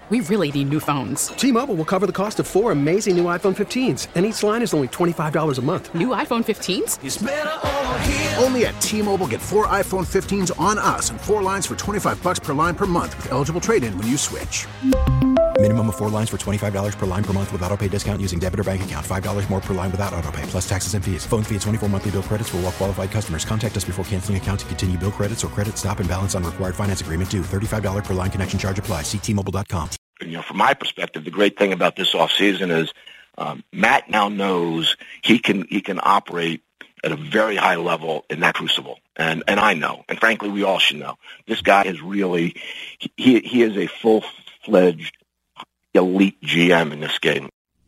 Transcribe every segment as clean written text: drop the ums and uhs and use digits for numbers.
We really need new phones. T-Mobile will cover the cost of 4 amazing new iPhone 15s, and each line is only $25 a month. New iPhone 15s? It's better over here. Only at T-Mobile, get 4 iPhone 15s on us and 4 lines for $25 per line per month with eligible trade-in when you switch. Minimum of 4 lines for $25 per line per month with autopay discount using debit or bank account. $5 more per line without autopay, plus taxes and fees. Phone fee at 24 monthly bill credits for well-qualified customers. Contact us before canceling account to continue bill credits or credit stop and balance on required finance agreement due. $35 per line connection charge applies. See T-Mobile.com. From my perspective, the great thing about this offseason is Matt now knows he can operate at a very high level in that crucible. And I know, and frankly, we all should know. This guy is really, he is a full-fledged elite GM in this game.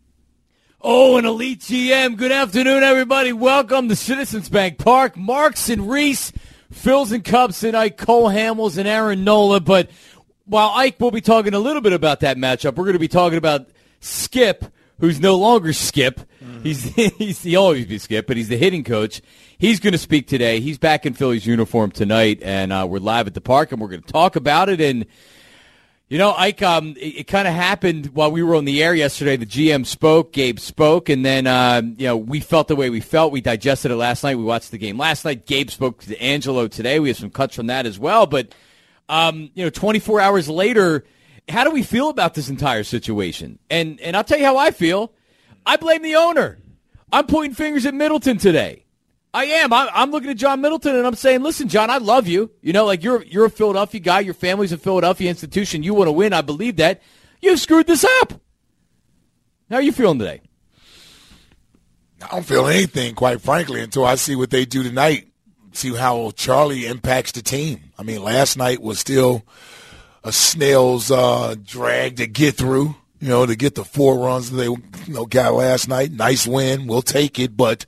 Oh, an elite GM. Good afternoon, everybody. Welcome to Citizens Bank Park. Marks and Reese, Phils and Cubs tonight, Cole Hamels and Aaron Nola. But while Ike will be talking a little bit about that matchup, we're going to be talking about Skip, who's no longer Skip. He'll always be Skip, but he's the hitting coach. He's going to speak today. He's back in Phillies uniform tonight, and we're live at the park, and we're going to talk about it. And you know, Ike, it kind of happened while we were on the air yesterday. The GM spoke, Gabe spoke, and then, we felt the way we felt. We digested it last night. We watched the game last night. Gabe spoke to Angelo today. We have some cuts from that as well. But, 24 hours later, how do we feel about this entire situation? And I'll tell you how I feel. I blame the owner. I'm pointing fingers at Middleton today. I am. I'm looking at John Middleton, and I'm saying, listen, John, I love you. You're a Philadelphia guy. Your family's a Philadelphia institution. You want to win. I believe that. You screwed this up. How are you feeling today? I don't feel anything, quite frankly, until I see what they do tonight, see how Charlie impacts the team. I mean, last night was still a snail's drag to get through, to get the 4 runs they got last night. Nice win. We'll take it, but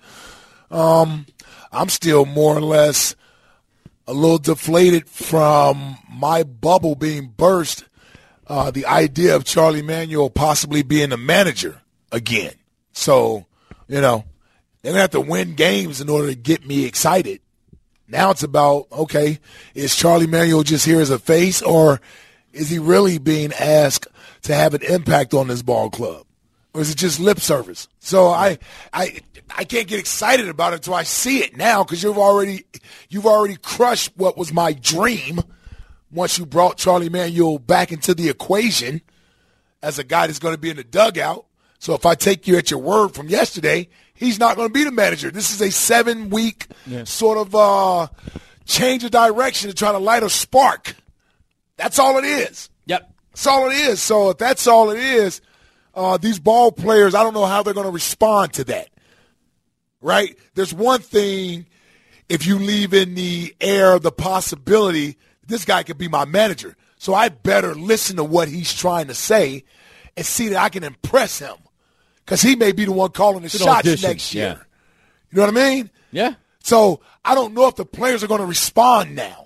I'm still more or less a little deflated from my bubble being burst, the idea of Charlie Manuel possibly being the manager again. So, they're going to have to win games in order to get me excited. Now it's about, okay, is Charlie Manuel just here as a face, or is he really being asked to have an impact on this ball club? Or is it just lip service? So I can't get excited about it until I see it now, because you've already crushed what was my dream once you brought Charlie Manuel back into the equation as a guy that's going to be in the dugout. So if I take you at your word from yesterday, he's not going to be the manager. This is a 7-week sort of change of direction to try to light a spark. That's all it is. Yep. That's all it is. So if that's all it is, these ball players, I don't know how they're going to respond to that, right? There's one thing if you leave in the air the possibility this guy could be my manager. So I better listen to what he's trying to say and see that I can impress him, because he may be the one calling the shots next year. Yeah. You know what I mean? Yeah. So I don't know if the players are going to respond now.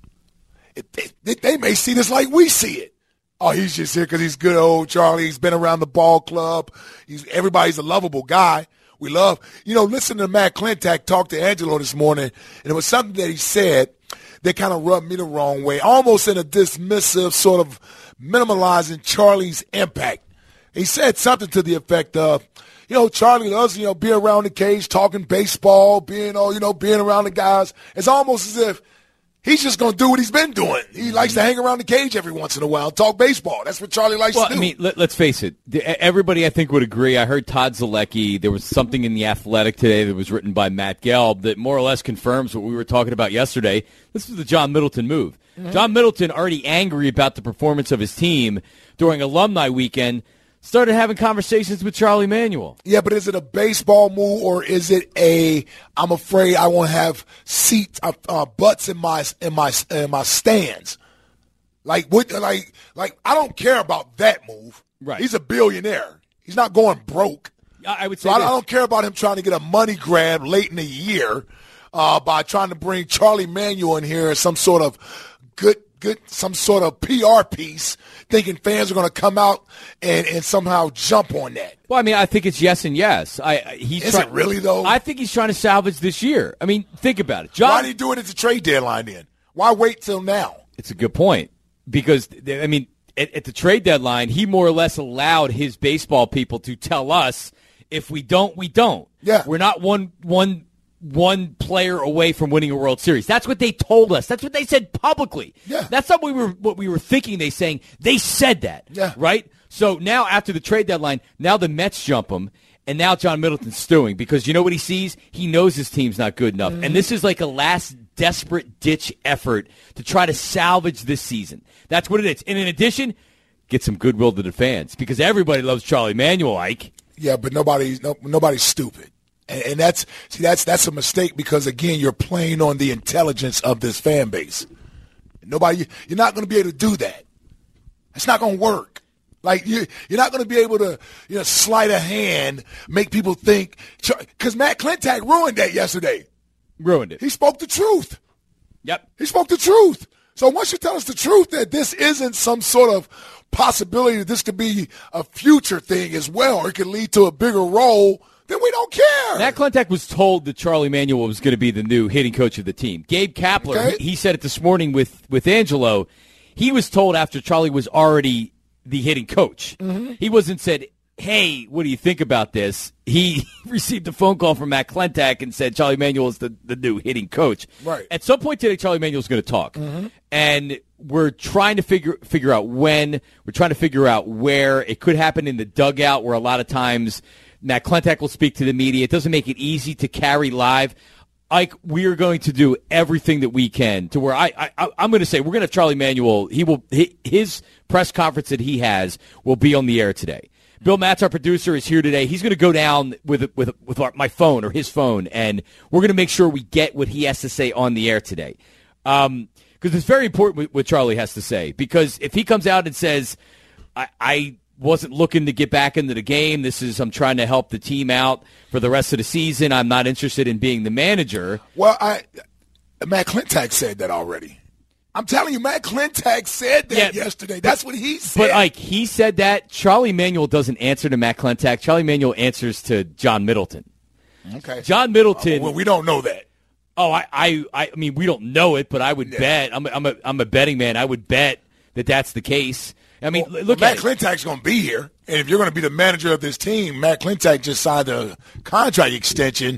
They may see this like we see it. Oh, he's just here because he's good old Charlie. He's been around the ball club. Everybody's a lovable guy. We love, listen to Matt Klentak talk to Angelo this morning, and it was something that he said that kind of rubbed me the wrong way, almost in a dismissive sort of minimalizing Charlie's impact. He said something to the effect of, Charlie loves, be around the cage, talking baseball, being around the guys. It's almost as if he's just going to do what he's been doing. He likes to hang around the cage every once in a while, talk baseball. That's what Charlie likes to do. I mean, let's face it. Everybody, I think, would agree. I heard Todd Zalecki. There was something in The Athletic today that was written by Matt Gelb that more or less confirms what we were talking about yesterday. This was the John Middleton move. Mm-hmm. John Middleton, already angry about the performance of his team during alumni weekend, started having conversations with Charlie Manuel. Yeah, but is it a baseball move, or is it I'm afraid I won't have seats, butts in my stands? Like I don't care about that move. Right. He's a billionaire. He's not going broke. I would say so I don't care about him trying to get a money grab late in the year by trying to bring Charlie Manuel in here as some sort of some sort of PR piece, thinking fans are going to come out and somehow jump on that. Well, I mean, I think it's yes and yes. Is it really, though? I think he's trying to salvage this year. I mean, think about it. Why did he do it at the trade deadline then? Why wait till now? It's a good point. Because, I mean, at the trade deadline, he more or less allowed his baseball people to tell us, if we don't, we don't. Yeah. We're not one player away from winning a World Series. That's what they told us. That's what they said publicly. Yeah. That's not what we were thinking. They said that. Yeah. Right? So now after the trade deadline, now the Mets jump him, and now John Middleton's stewing because you know what he sees? He knows his team's not good enough. And this is like a last desperate-ditch effort to try to salvage this season. That's what it is. And in addition, get some goodwill to the fans because everybody loves Charlie Manuel, Ike. Yeah, but nobody's stupid. And that's a mistake because, again, you're playing on the intelligence of this fan base. You're not going to be able to do that. It's not going to work. Like, you're not going to be able to, sleight of hand, make people think. Because Matt Klentak ruined that yesterday. Ruined it. He spoke the truth. Yep. He spoke the truth. So once you tell us the truth that this isn't some sort of possibility that this could be a future thing as well, or it could lead to a bigger role, then we don't care. Matt Klentak was told that Charlie Manuel was going to be the new hitting coach of the team. Gabe Kapler, he said it this morning with Angelo. He was told after Charlie was already the hitting coach. Mm-hmm. He wasn't said, hey, what do you think about this? He received a phone call from Matt Klentak and said Charlie Manuel is the new hitting coach. Right. At some point today, Charlie Manuel is going to talk. Mm-hmm. And we're trying to figure out when. We're trying to figure out where. It could happen in the dugout where a lot of times Matt Klentak will speak to the media. It doesn't make it easy to carry live. Ike, we are going to do everything that we can to where I'm going to say we're going to have Charlie Manuel. His press conference that he has will be on the air today. Bill Matz, our producer, is here today. He's going to go down with my phone or his phone, and we're going to make sure we get what he has to say on the air today. Because it's very important what Charlie has to say. Because if he comes out and says, I wasn't looking to get back into the game. I'm trying to help the team out for the rest of the season. I'm not interested in being the manager. Well, Matt Klentak said that already. I'm telling you, Matt Klentak said that yesterday. That's what he said. But, Ike, he said that. Charlie Manuel doesn't answer to Matt Klentak. Charlie Manuel answers to John Middleton. Okay. John Middleton. Well, we don't know that. Oh, I mean, we don't know it, but I would bet. I'm a betting man. I would bet that that's the case. I mean, look Matt at Klentak's going to be here, and if you're going to be the manager of this team, Matt Klentak just signed a contract extension.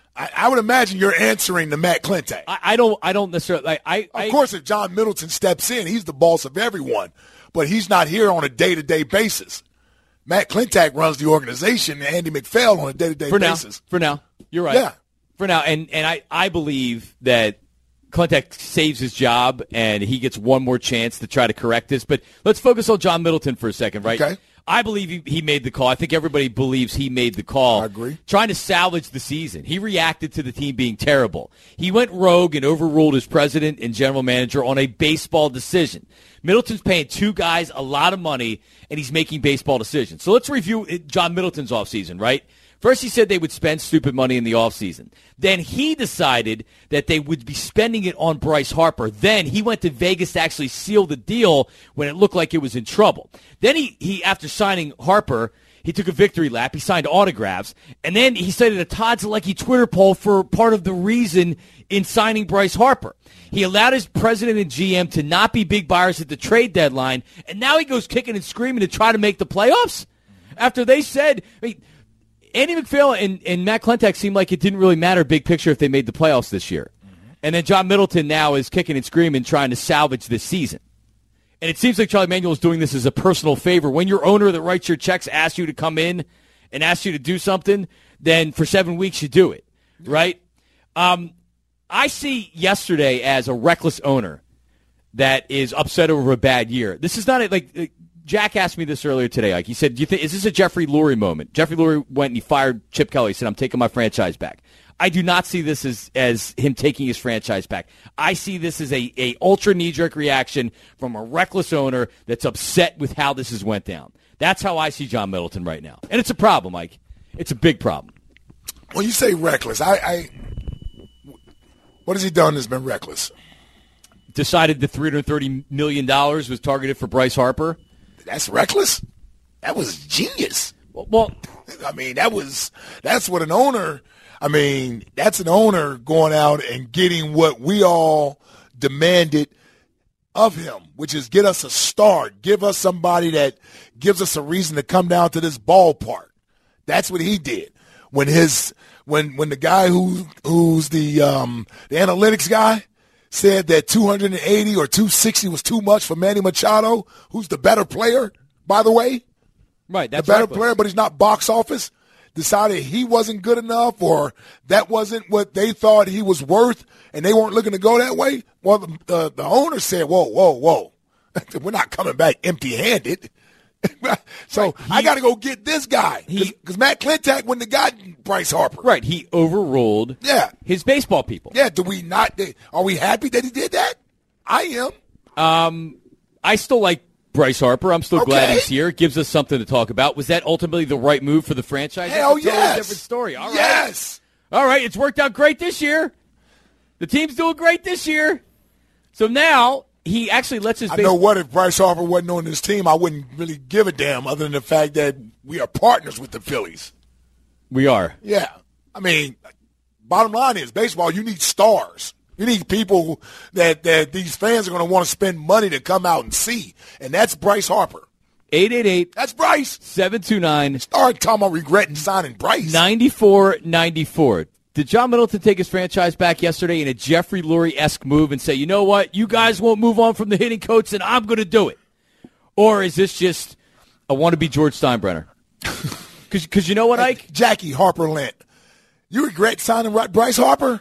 I would imagine you're answering to Matt Klentak. I don't necessarily. Of course, if John Middleton steps in, he's the boss of everyone, but he's not here on a day-to-day basis. Matt Klentak runs the organization, and Andy McPhail on a day-to-day basis. For now, you're right. Yeah. For now, and I believe that Klentak saves his job, and he gets one more chance to try to correct this. But let's focus on John Middleton for a second, right? Okay. I believe he made the call. I think everybody believes he made the call. I agree. Trying to salvage the season. He reacted to the team being terrible. He went rogue and overruled his president and general manager on a baseball decision. Middleton's paying two guys a lot of money, and he's making baseball decisions. So let's review John Middleton's offseason, right? First, he said they would spend stupid money in the offseason. Then he decided that they would be spending it on Bryce Harper. Then he went to Vegas to actually seal the deal when it looked like it was in trouble. Then he after signing Harper, he took a victory lap. He signed autographs. And then he cited a Todd Zalecki Twitter poll for part of the reason in signing Bryce Harper. He allowed his president and GM to not be big buyers at the trade deadline. And now he goes kicking and screaming to try to make the playoffs? After they said... Andy McPhail and Matt Klentak seemed like it didn't really matter big picture if they made the playoffs this year. Mm-hmm. And then John Middleton now is kicking and screaming trying to salvage this season. And it seems like Charlie Manuel is doing this as a personal favor. When your owner that writes your checks asks you to come in and asks you to do something, then for 7 weeks you do it, right? I see yesterday as a reckless owner that is upset over a bad year. This is not like Jack asked me this earlier today. Like he said, "Do you think is this a Jeffrey Lurie moment?" Jeffrey Lurie went and he fired Chip Kelly. He said, "I'm taking my franchise back." I do not see this as him taking his franchise back. I see this as a ultra knee-jerk reaction from a reckless owner that's upset with how this has went down. That's how I see John Middleton right now, and it's a problem, Mike. It's a big problem. When you say reckless, what has he done that's been reckless? Decided the $330 million was targeted for Bryce Harper. That's reckless? That was genius. Well, I mean, that's what an owner, that's an owner going out and getting what we all demanded of him, which is get us a start, give us somebody that gives us a reason to come down to this ballpark. That's what he did. When the guy who's the analytics guy said that 280 or 260 was too much for Manny Machado, who's the better player, by the way. Right, that's the better reckless. player, but he's not box office. Decided he wasn't good enough, or that wasn't what they thought he was worth, and they weren't looking to go that way. Well, the owner said, whoa. We're not coming back empty-handed. So right. I got to go get this guy because Matt Klentak wouldn't have gotten Bryce Harper. Right, he overruled his baseball people. Yeah, are we happy that he did that? I am. I still like Bryce Harper. I'm still glad he's here. It gives us something to talk about. Was that ultimately the right move for the franchise? Hell That's a yes. totally different story. All right. Yes. All right, it's worked out great this year. The team's doing great this year. So now he actually lets his I know what, if Bryce Harper wasn't on this team, I wouldn't really give a damn other than the fact that we are partners with the Phillies. We are. Yeah. I mean, bottom line is baseball, you need stars. You need people that these fans are going to want to spend money to come out and see, and that's Bryce Harper. 888. That's Bryce. 729. Start talking about regretting signing Bryce. 94-94. Did John Middleton take his franchise back yesterday in a Jeffrey Lurie-esque move and say, you know what, you guys won't move on from the hitting coach, and I'm going to do it? Or is this just a wannabe George Steinbrenner? Because you know what, Ike? Jackie Harper-Lent. You regret signing Bryce Harper?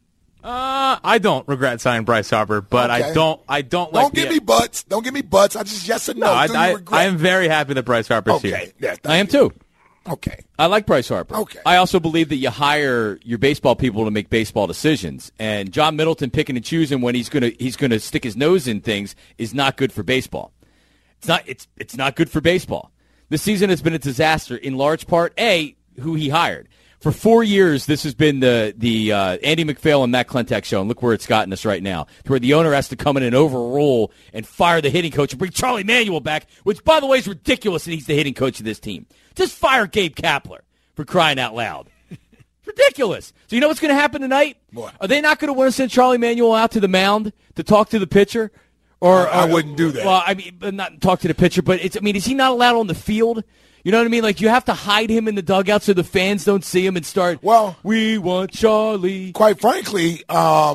I don't regret signing Bryce Harper, but Okay. I don't like. Don't give me butts. Don't give me butts. I just yes or no. No, Do you regret? I am very happy that Bryce Harper's here. Okay. Yeah, I am too. Okay. I like Bryce Harper. Okay. I also believe that you hire your baseball people to make baseball decisions, and John Middleton picking and choosing when he's gonna stick his nose in things is not good for baseball. It's not good for baseball. This season has been a disaster in large part. Who he hired. For 4 years, this has been the Andy McPhail and Matt Klentak show, and look where it's gotten us right now, to where the owner has to come in and overrule and fire the hitting coach and bring Charlie Manuel back, which, by the way, is ridiculous that he's the hitting coach of this team. Just fire Gabe Kapler, for crying out loud. Ridiculous. So you know what's going to happen tonight? What? Are they not going to want to send Charlie Manuel out to the mound to talk to the pitcher? Or I wouldn't do that. Well, I mean, not talk to the pitcher, but is he not allowed on the field? You know what I mean? Like, you have to hide him in the dugout so the fans don't see him and start, well, we want Charlie. Quite frankly, I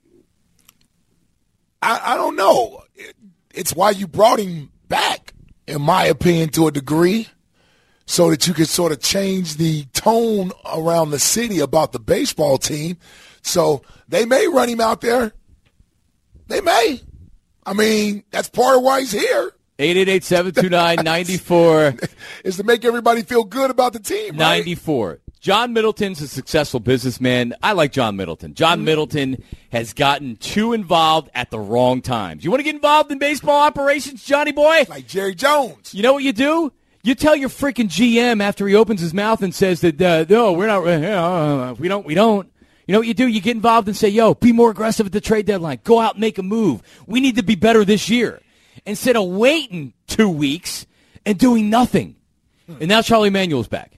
don't know. It's why you brought him back, in my opinion, to a degree, so that you could sort of change the tone around the city about the baseball team. So they may run him out there. They may. I mean, that's part of why he's here. 888-729-94. Is to make everybody feel good about the team, right? 94. John Middleton's a successful businessman. I like John Middleton. John Middleton has gotten too involved at the wrong times. You want to get involved in baseball operations, Johnny boy? Like Jerry Jones. You know what you do? You tell your freaking GM after he opens his mouth and says that, no, we're not, we don't. You know what you do? You get involved and say, yo, be more aggressive at the trade deadline. Go out and make a move. We need to be better this year. Instead of waiting 2 weeks and doing nothing. And now Charlie Manuel's back.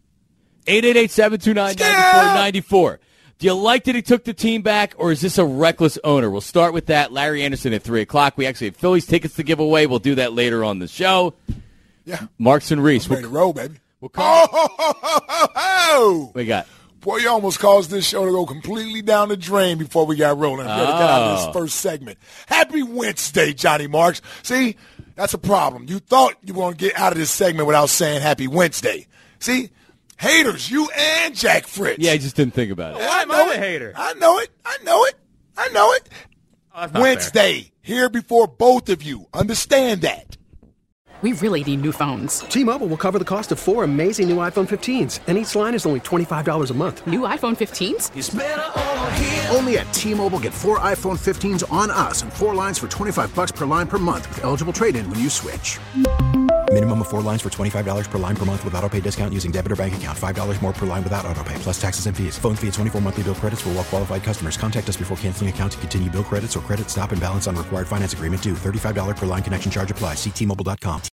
888-729-9494. Do you like that he took the team back, or is this a reckless owner? We'll start with that. Larry Anderson at 3 o'clock. We actually have Phillies tickets to give away. We'll do that later on the show. Yeah. Marks and Reese. Ready to roll, baby. We'll call. Oh! We got. Boy, you almost caused this show to go completely down the drain before we got rolling. We had to get out of this first segment. Happy Wednesday, Johnny Marks. See, that's a problem. You thought you were going to get out of this segment without saying Happy Wednesday. See, haters, you and Jack Fritz. Yeah, I just didn't think about it. Why am I the hater? I know it. Oh, that's not Wednesday, here before both of you. Understand that. We really need new phones. T-Mobile will cover the cost of 4 amazing new iPhone 15s, and each line is only $25 a month. New iPhone 15s? Only at T-Mobile, get 4 iPhone 15s on us and 4 lines for $25 per line per month with eligible trade-in when you switch. Minimum of 4 lines for $25 per line per month with autopay discount using debit or bank account. $5 more per line without autopay, plus taxes and fees. Phone fee at 24 monthly bill credits for well-qualified customers. Contact us before canceling account to continue bill credits or credit stop and balance on required finance agreement due. $35 per line connection charge applies. See T-Mobile.com.